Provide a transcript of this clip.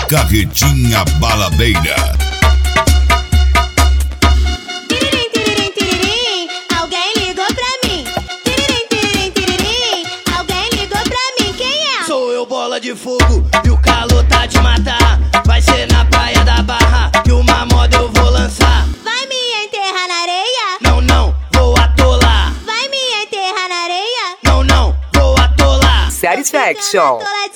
Carretinha Baladeira. Tiririm, tiririm, tiririm, alguém ligou pra mim. Tiririm, tiririm, tiririm, alguém ligou pra mim. Quem é? Sou eu, bola de fogo, e o calor tá de matar. Vai ser na praia da Barra que uma moda eu vou lançar. Vai me enterrar na areia? Não, não, vou atolar. Vai me enterrar na areia? Não, não, vou atolar. Satisfaction. Atolar